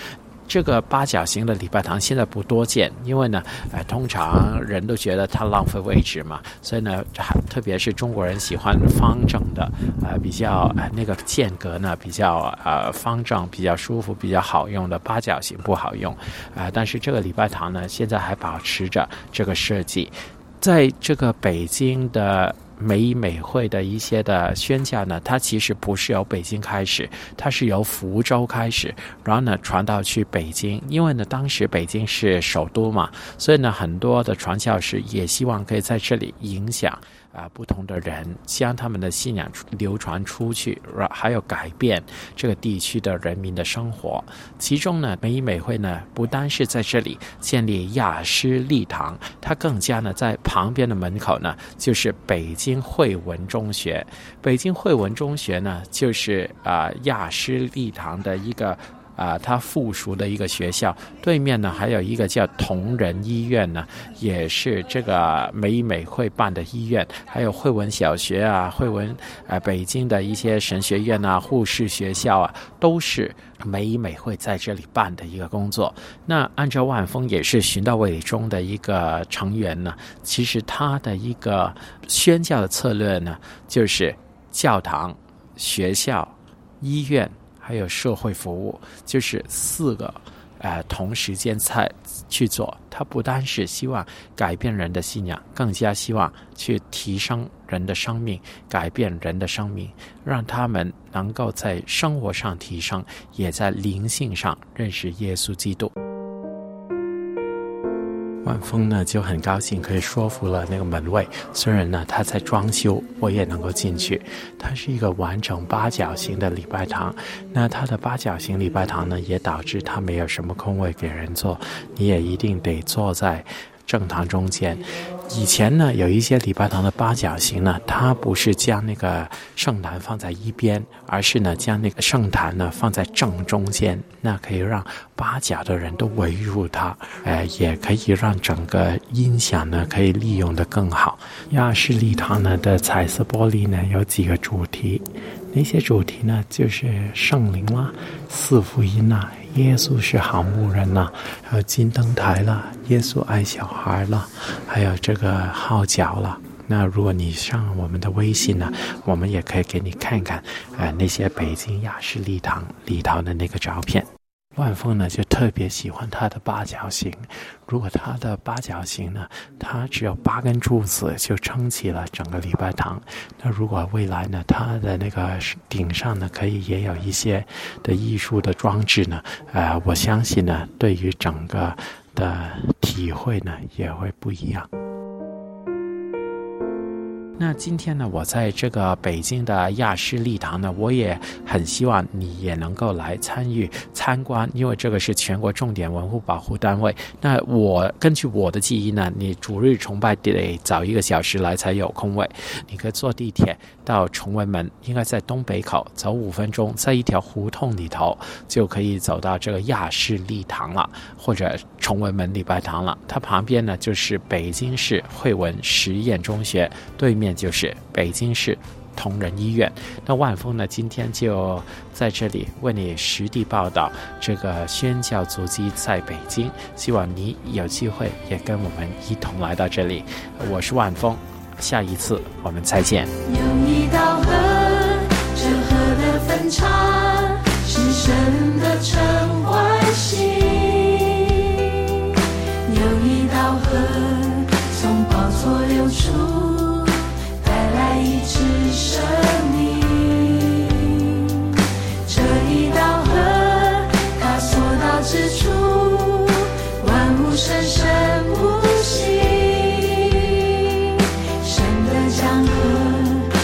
O: 这个八角形的礼拜堂现在不多见，因为呢，呃，通常人都觉得它浪费位置嘛，所以呢，特别是中国人喜欢方正的，呃，比较、呃、那个间隔呢比较呃方正、比较舒服、比较好用的，八角形不好用，啊、呃，但是这个礼拜堂呢，现在还保持着这个设计，在这个北京的美以美会的一些的宣教呢，它其实不是由北京开始，它是由福州开始，然后呢传到去北京，因为呢当时北京是首都嘛，所以呢很多的传教士也希望可以在这里影响啊、呃，不同的人，将他们的信仰流传出去，还有改变这个地区的人民的生活。其中呢，美以美会呢，不单是在这里建立亚诗利堂，它更加呢，在旁边的门口呢，就是北京惠文中学。北京惠文中学呢，就是啊、呃、亚诗利堂的一个。啊、呃，它附属的一个学校，对面呢还有一个叫同仁医院呢，也是这个美以美会办的医院，还有惠文小学啊，惠文呃北京的一些神学院啊、护士学校啊，都是美以美会在这里办的一个工作。那按照万峰也是循道卫理中的一个成员呢，其实他的一个宣教的策略呢，就是教堂、学校、医院。还有社会服务，就是四个呃同时间在去做。他不单是希望改变人的信仰，更加希望去提升人的生命，改变人的生命，让他们能够在生活上提升，也在灵性上认识耶稣基督。万峰呢就很高兴可以说服了那个门卫，虽然呢他在装修，我也能够进去。它是一个完整八角形的礼拜堂，那它的八角形礼拜堂呢也导致它没有什么空位给人坐，你也一定得坐在正堂中间。以前呢有一些礼拜堂的八角形呢，它不是将那个圣坛放在一边，而是呢将那个圣坛呢放在正中间，那可以让八角的人都围入它，呃，也可以让整个音响呢可以利用得更好。亚诗利堂呢的彩色玻璃呢有几个主题，那些主题呢就是圣灵啦、四福音啦、耶稣是好牧人啦，还有金灯台啦、耶稣爱小孩啦，还有这个号角啦。那如果你上我们的微信呢，我们也可以给你看看呃那些北京亚诗利堂里头的那个照片。万峰呢就特别喜欢它的八角形，如果它的八角形呢，它只有八根柱子就撑起了整个礼拜堂。那如果未来呢，它的那个顶上呢，可以也有一些的艺术的装置呢，呃，我相信呢，对于整个的体会呢，也会不一样。那今天呢，我在这个北京的亚诗利堂呢，我也很希望你也能够来参与参观，因为这个是全国重点文物保护单位。那我根据我的记忆呢，你主日崇拜得早一个小时来才有空位，你可以坐地铁到崇文门，应该在东北口，走五分钟，在一条胡同里头就可以走到这个亚诗利堂了，或者崇文门礼拜堂了。它旁边呢就是北京市惠文实验中学，对面就是北京市同仁医院。那万峰呢今天就在这里为你实地报道这个宣教足迹在北京，希望你有机会也跟我们一同来到这里。我是万峰，下一次我们再见。
D: 有一道河，这河的分叉是神的城欢喜，有一道河从宝座流出，带来医治生命。这一道河，它所到之处，万物生生不息。神的江河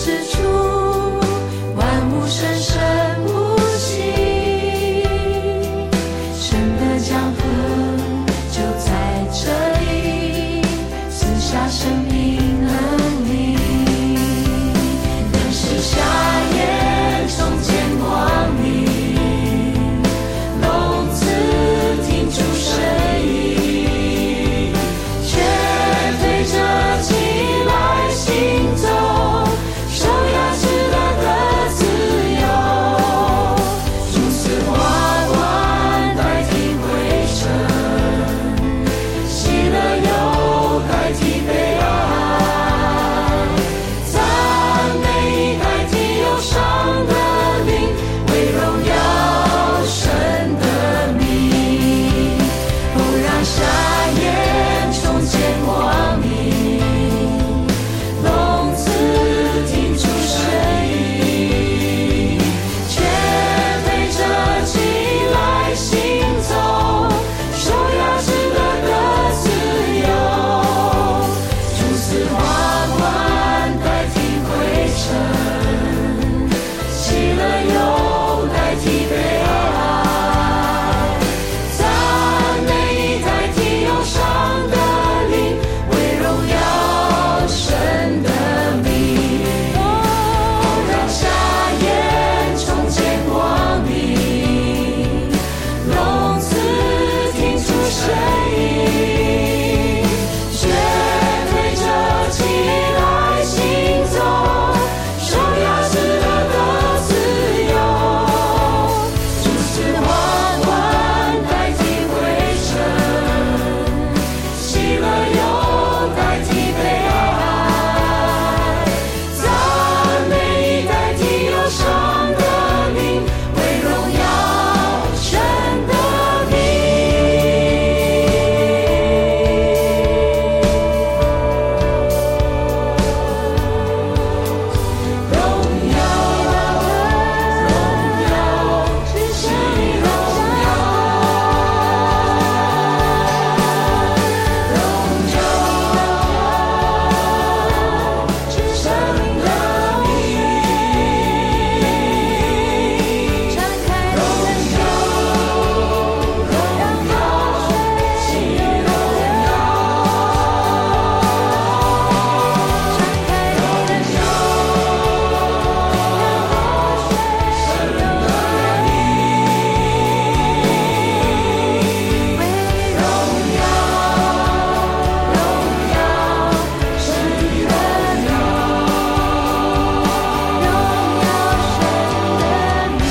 D: 之处，万物生生不息，神的江河就在这里，赐下生命能力，能使瞎眼重见光明，聋子听出声音，却对着起来行走，手压制了的自由，如此花冠代替灰尘，喜乐又代替悲哀，赞美代替忧伤的灵，为荣耀神的名。哦，让瞎眼重见光明，聋子听出声音，却对着起来行走，手压制了的自由，如此花冠代替灰尘，喜乐又代替悲哀，赞美代替忧伤的灵，为荣耀神的名。哦，让瞎眼重见光明，聋子听出声音，却对着起来行走，手压制了的自由，如此花冠代替灰尘，喜乐又代替悲哀，赞美代替忧伤的灵，为荣耀神的名。荣耀，荣耀，只是荣耀，荣耀，只神的名。展开荣耀，荣耀，喜荣耀，展开荣耀，神的名，为荣耀，荣耀，是荣耀，荣耀神的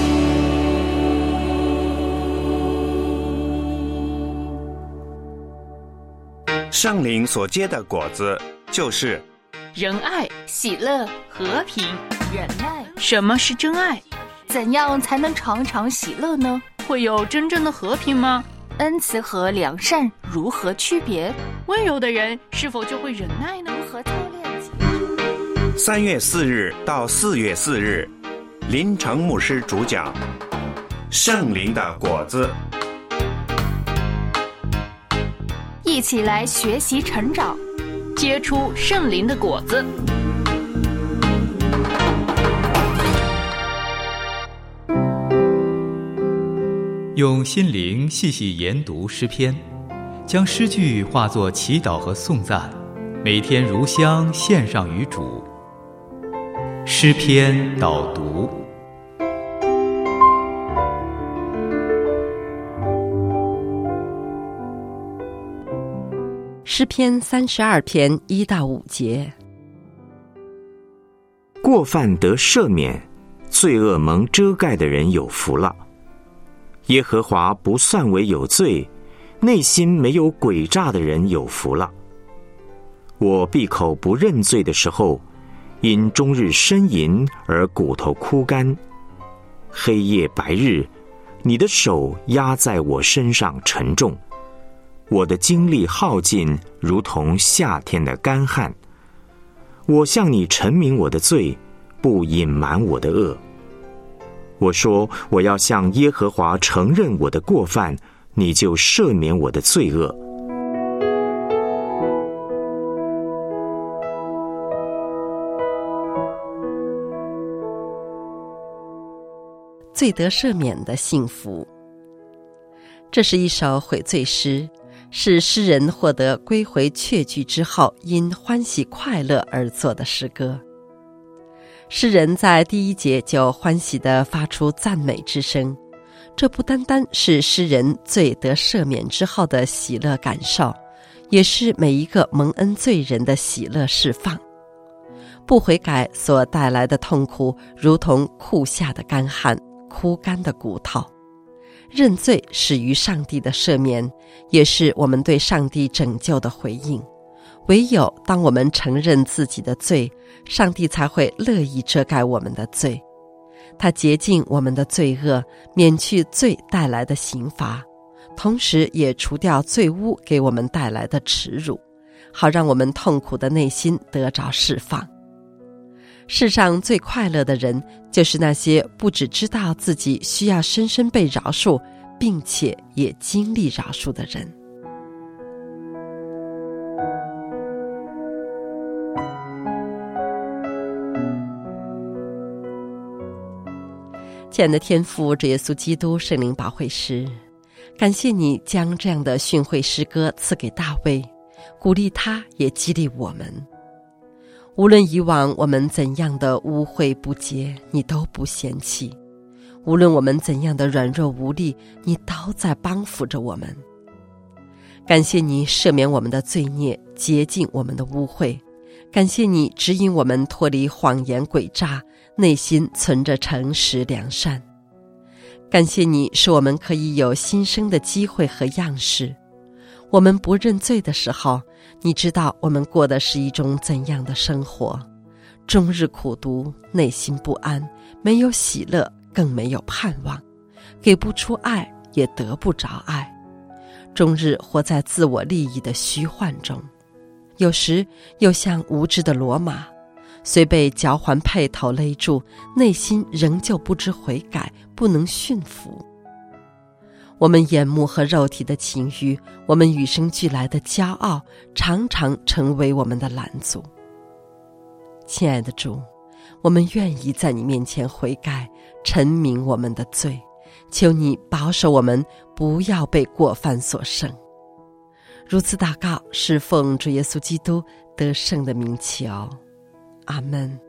P: 圣灵所结的果子就是
L: 仁爱、喜乐、和平、
Q: 忍耐。
L: 什么是真爱？
Q: 怎样才能常常喜乐呢？
L: 会有真正的和平吗？
Q: 恩慈和良善如何区别？
L: 温柔的人是否就会忍耐呢？
Q: 如何操练？
P: 三月四日到四月四日，林成牧师主讲圣灵的果子。
Q: 一起来学习成长，
L: 结出圣灵的果子。
R: 用心灵细细研读诗篇，将诗句化作祈祷和颂赞，每天如香献上于主。诗篇导读。
S: 诗篇三十二篇一到五节。
J: 过犯得赦免，罪恶蒙遮盖的人有福了。耶和华不算为有罪，内心没有诡诈的人有福了。我闭口不认罪的时候，因终日呻吟而骨头枯干。黑夜白日，你的手压在我身上沉重，我的精力耗尽，如同夏天的干旱。我向你陈明我的罪，不隐瞒我的恶。我说我要向耶和华承认我的过犯，你就赦免我的罪恶。
S: 罪得赦免的幸福。这是一首悔罪诗，是诗人获得归回确据之后因欢喜快乐而作的诗歌。诗人在第一节就欢喜地发出赞美之声，这不单单是诗人罪得赦免之后的喜乐感受，也是每一个蒙恩罪人的喜乐释放。不悔改所带来的痛苦如同酷夏的干旱，枯干的骨头。认罪始于上帝的赦免，也是我们对上帝拯救的回应。唯有当我们承认自己的罪，上帝才会乐意遮盖我们的罪。他洁净我们的罪恶，免去罪带来的刑罚，同时也除掉罪污给我们带来的耻辱，好让我们痛苦的内心得着释放。世上最快乐的人，就是那些不只知道自己需要深深被饶恕，并且也经历饶恕的人。亲爱的天父，主耶稣基督圣灵保惠师，感谢你将这样的训诲诗歌赐给大卫，鼓励他，也激励我们。无论以往我们怎样的污秽不洁，你都不嫌弃；无论我们怎样的软弱无力，你都在帮扶着我们。感谢你赦免我们的罪孽，洁净我们的污秽。感谢你指引我们脱离谎言诡诈，内心存着诚实良善。感谢你使我们可以有新生的机会和样式。我们不认罪的时候，你知道我们过的是一种怎样的生活，终日苦读，内心不安，没有喜乐，更没有盼望，给不出爱，也得不着爱，终日活在自我利益的虚幻中。有时又像无知的骡马，虽被嚼环辔头勒住，内心仍旧不知悔改，不能驯服。我们眼目和肉体的情欲，我们与生俱来的骄傲，常常成为我们的拦阻。亲爱的主，我们愿意在你面前悔改，陈明我们的罪，求你保守我们不要被过犯所胜。如此祷告，是奉主耶稣基督得胜的名求，阿们。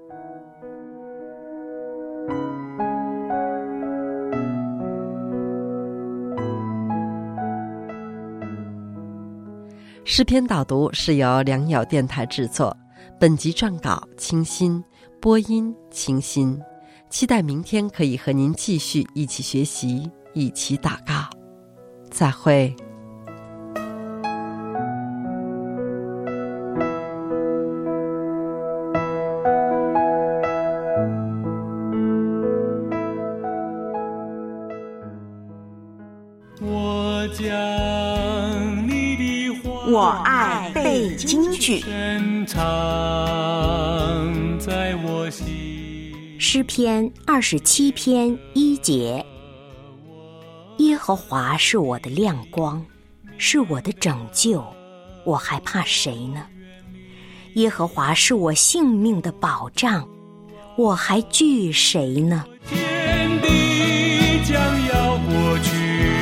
S: 诗篇导读是由良友电台制作，本集撰稿清新，播音清新。期待明天可以和您继续一起学习，一起祷告。再会。
G: 我爱背京剧。
H: 诗篇二十七篇一节：耶和华是我的亮光，是我的拯救，我还怕谁呢？耶和华是我性命的保障，我还惧谁呢？
F: 天地将要过去，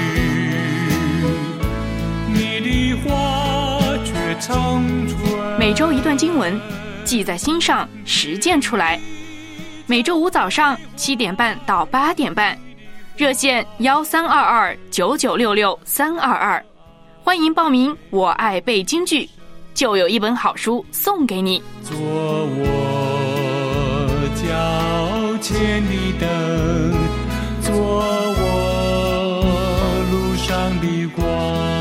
F: 你的话却长存。
L: 每周一段经文，记在心上，实践出来。每周五早上七点半到八点半，热线幺三二二九九六六三二二，欢迎报名。我爱背京剧，就有一本好书送给你。
F: 做我脚前的灯，做我路上的光。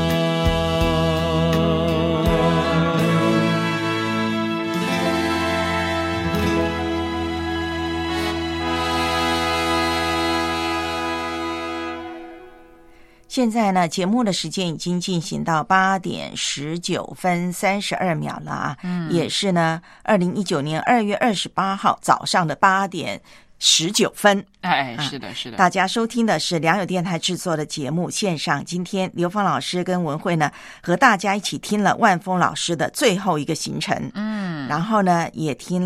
G: 现在呢，节目的时间已经进行到八点十九分三十二秒了啊，嗯，也是呢，二零一九年二月二十八号早上的八点十九分。
C: 哎，是的，是的。
G: 大家收听的是良友电台制作的节目线上。今天刘芳老师跟文慧呢，和大家一起听了万峰老师的最后一个行程，嗯，然后呢，也听了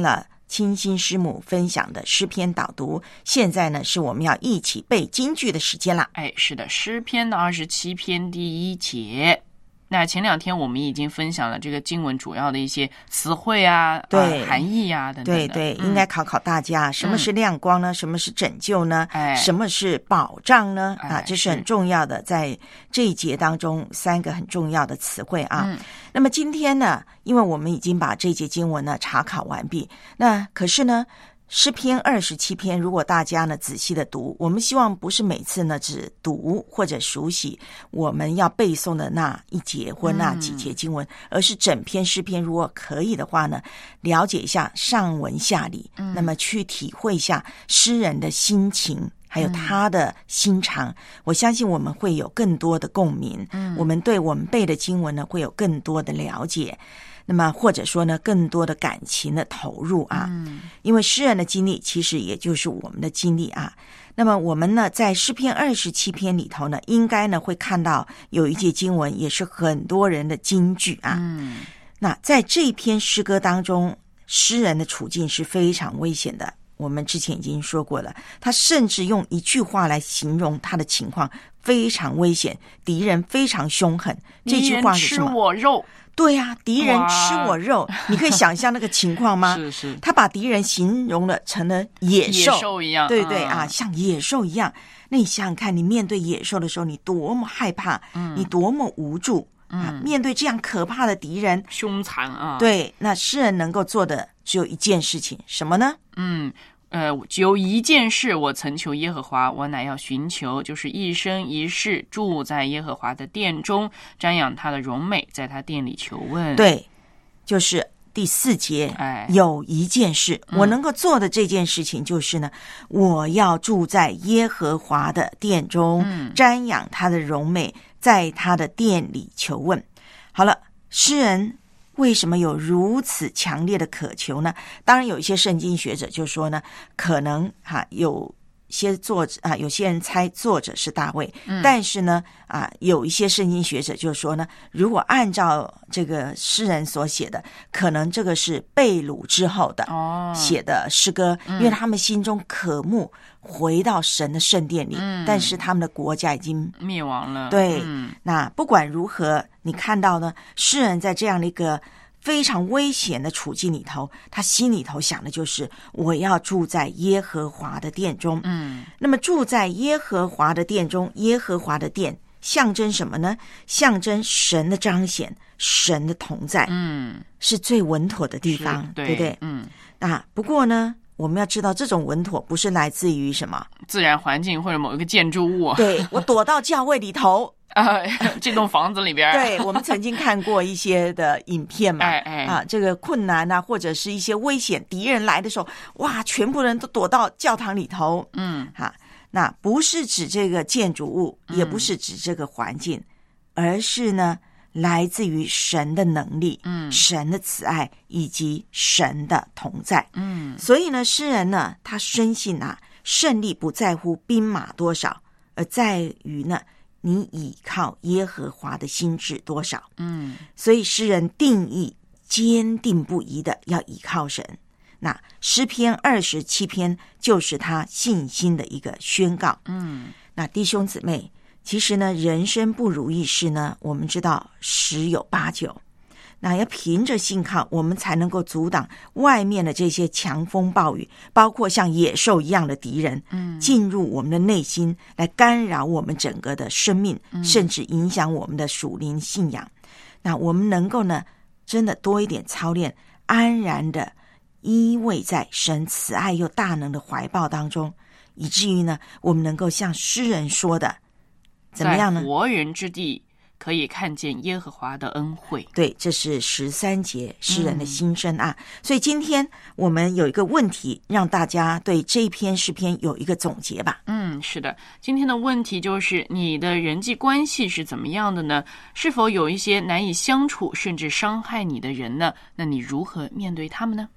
G: 清心师母分享的诗篇导读。现在呢，是我们要一起背金句的时间啦。
C: 哎，是的，诗篇的二十七篇第一节。那前两天我们已经分享了这个经文主要的一些词汇啊、
G: 对、
C: 呃、含义啊等等的。
G: 对对、
C: 嗯，
G: 应该考考大家，什么是亮光呢？嗯、什么是拯救呢？哎，什么是保障呢？哎、啊，这是很重要的，在这一节当中三个很重要的词汇啊。嗯、那么今天呢，因为我们已经把这节经文呢查考完毕，那可是呢，诗篇二十七篇，如果大家呢仔细的读，我们希望不是每次呢只读或者熟悉我们要背诵的那一节或那几节经文，嗯、而是整篇诗篇，如果可以的话呢，了解一下上文下理，嗯、那么去体会一下诗人的心情。还有他的心肠，嗯、我相信我们会有更多的共鸣，嗯、我们对我们背的经文呢会有更多的了解，那么或者说呢更多的感情的投入啊，嗯、因为诗人的经历其实也就是我们的经历啊。那么我们呢在诗篇二十七篇里头呢，应该呢会看到有一节经文也是很多人的金句啊。嗯、那在这篇诗歌当中，诗人的处境是非常危险的。我们之前已经说过了，他甚至用一句话来形容他的情况非常危险，敌人非常凶狠。这句话是什么？
C: 吃我肉。
G: 对啊，敌人吃我肉，你可以想象那个情况吗？
C: 是是，
G: 他把敌人形容了成了野兽，
C: 野兽一样，
G: 对对、嗯、啊，像野兽一样。那你想想看，你面对野兽的时候，你多么害怕，嗯、你多么无助。啊、嗯，面对这样可怕的敌人，
C: 凶残啊！
G: 对，那诗人能够做的只有一件事情，什么呢？
C: 嗯，呃，只有一件事，我曾求耶和华，我乃要寻求，就是一生一世住在耶和华的殿中，瞻仰他的荣美，在他殿里求问。
G: 对，就是第四节，哎，有一件事，我能够做的这件事情就是呢，嗯、我要住在耶和华的殿中，嗯、瞻仰他的荣美，在他的殿里求问。好了，诗人为什么有如此强烈的渴求呢？当然有一些圣经学者就说呢，可能哈、啊、有些作者啊，有些人猜作者是大卫，嗯、但是呢啊，有一些圣经学者就说呢，如果按照这个诗人所写的，可能这个是被掳之后的写的诗歌，哦、因为他们心中渴慕回到神的圣殿里，嗯、但是他们的国家已经
C: 灭亡了。
G: 对，
C: 嗯、
G: 那不管如何，你看到呢，诗人在这样的一个非常危险的处境里头，他心里头想的就是我要住在耶和华的殿中。嗯，那么住在耶和华的殿中，耶和华的殿象征什么呢？象征神的彰显，神的同在。嗯，是最稳妥的地方，对，对不对？嗯，啊，不过呢，我们要知道这种稳妥不是来自于什么
C: 自然环境或者某一个建筑物。
G: 对，我躲到教会里头。
C: 啊，这栋房子里边，
G: 对，我们曾经看过一些的影片嘛，哎哎啊，这个困难啊，或者是一些危险，敌人来的时候，哇，全部人都躲到教堂里头，嗯，哈，那不是指这个建筑物，也不是指这个环境，嗯、而是呢，来自于神的能力，嗯，神的慈爱以及神的同在，嗯，所以呢，诗人呢，他深信啊，胜利不在乎兵马多少，而在于呢。你倚靠耶和华的心智多少？嗯，所以诗人定义坚定不移的要倚靠神。那诗篇二十七篇就是他信心的一个宣告。嗯，那弟兄姊妹，其实呢，人生不如意事呢，我们知道十有八九。那要凭着信靠，我们才能够阻挡外面的这些强风暴雨，包括像野兽一样的敌人，嗯，进入我们的内心，来干扰我们整个的生命，嗯、甚至影响我们的属灵信仰。那我们能够呢，真的多一点操练，安然的依偎在神慈爱又大能的怀抱当中，以至于呢，我们能够像诗人说的，怎么样呢？
C: 在活人之地。可以看见耶和华的恩惠。
G: 对，这是十三节诗人的心声啊。嗯、所以今天我们有一个问题，让大家对这一篇诗篇有一个总结吧。
C: 嗯，是的，今天的问题就是你的人际关系是怎么样的呢？是否有一些难以相处甚至伤害你的人呢？那你如何面对他们呢？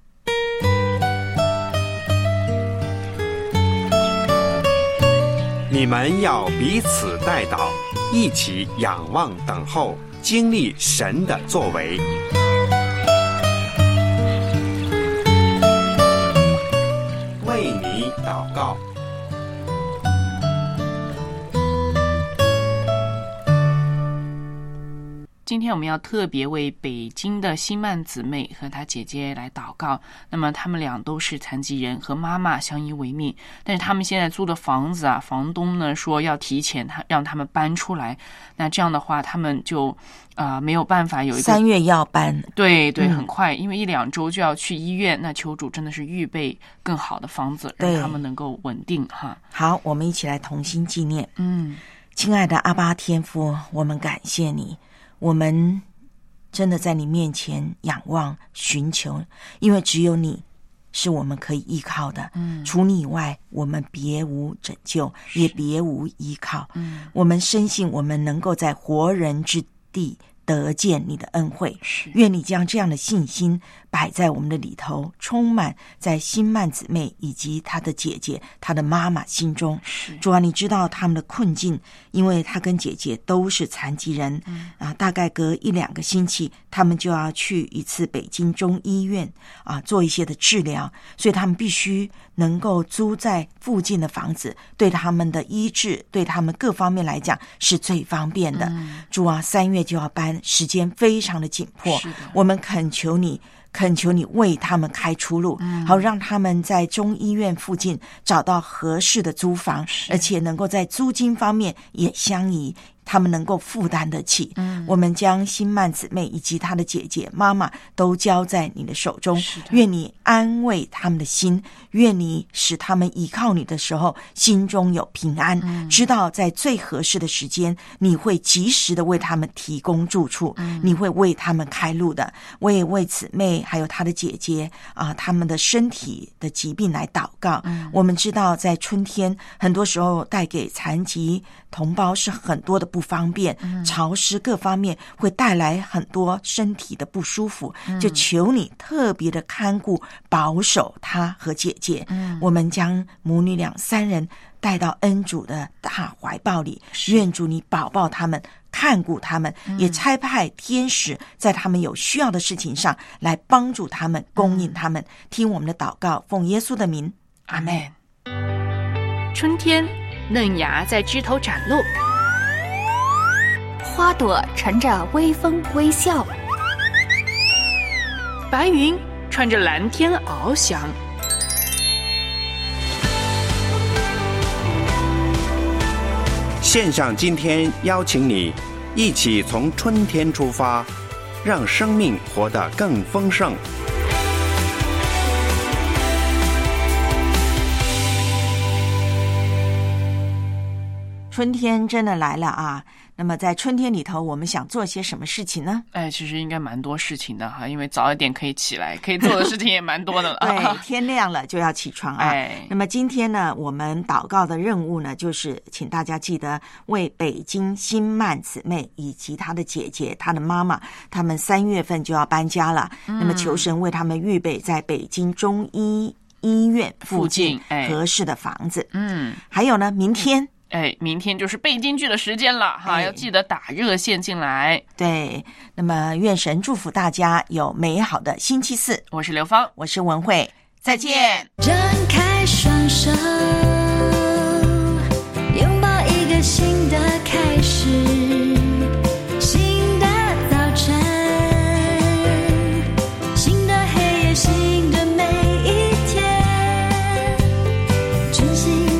P: 你们要彼此代祷，一起仰望等候，经历神的作为。 祷告。
C: 今天我们要特别为北京的辛曼姊妹和她姐姐来祷告。那么他们俩都是残疾人，和妈妈相依为命。但是他们现在租的房子啊，房东呢说要提前他让他们搬出来。那这样的话，他们就啊、呃、没有办法有一个
G: 三月要搬。
C: 对对，
G: 嗯、
C: 很快，因为一两周就要去医院。那求主真的是预备更好的房子，让他们能够稳定哈。
G: 好，我们一起来同心纪念。
C: 嗯，
G: 亲爱的阿爸天父，我们感谢你。我们真的在你面前仰望寻求，因为只有你是我们可以依靠的。嗯，除你以外，我们别无拯救，也别无依靠。嗯，我们深信我们能够在活人之地得见你的恩惠。愿你将这样的信心摆在我们的里头，充满在辛曼姊妹以及她的姐姐、她的妈妈心中。主啊，你知道他们的困境，因为她跟姐姐都是残疾人。嗯、啊，大概隔一两个星期，他们就要去一次北京中医院啊，做一些的治疗，所以他们必须能够租在附近的房子，对他们的医治，对他们各方面来讲是最方便的。嗯、主啊，三月就要搬，时间非常的紧迫，我们恳求你。恳求你为他们开出路，嗯、好让他们在中医院附近找到合适的租房，而且能够在租金方面也相宜，他们能够负担得起。嗯，我们将辛曼姊妹以及她的姐姐、妈妈都交在你的手中，愿你安慰他们的心，愿你使他们依靠你的时候心中有平安，嗯、知道在最合适的时间，你会及时的为他们提供住处，嗯、你会为他们开路的。我也为姊妹还有她的姐姐啊，他们的身体的疾病来祷告。嗯、我们知道在春天很多时候带给残疾同胞是很多的不方便，嗯、潮湿各方面会带来很多身体的不舒服，嗯、就求你特别的看顾保守他和姐姐。嗯、我们将母女俩三人带到恩主的大怀抱里，愿主你保抱他们，看顾他们，嗯、也差派天使在他们有需要的事情上来帮助他们，供应他们。嗯、听我们的祷告，奉耶稣的名，阿们。
L: 春天，嫩芽在枝头展露，
Q: 花朵乘着微风微笑，
L: 白云穿着蓝天翱翔。
P: 线上今天邀请你一起从春天出发，让生命活得更丰盛。
G: 春天真的来了啊！那么在春天里头，我们想做些什么事情呢？
C: 哎，其实应该蛮多事情的哈，因为早一点可以起来，可以做的事情也蛮多的了。
G: 对，天亮了就要起床啊。
C: 哎，
G: 那么今天呢，我们祷告的任务呢，就是请大家记得为北京辛曼姊妹以及她的姐姐、她的妈妈，他们三月份就要搬家了。嗯、那么求神为他们预备在北京中医医院附近合适的房子。
C: 嗯，
G: 还有呢，明天。
C: 哎，明天就是背京剧的时间了哈，要记得打热线进来。
G: 对，那么愿神祝福大家有美好的星期四。
C: 我是刘芳，
G: 我是文慧，再见。
D: 张开双手，拥抱一个新的开始，新的早晨，新的黑夜，新的每一天，真心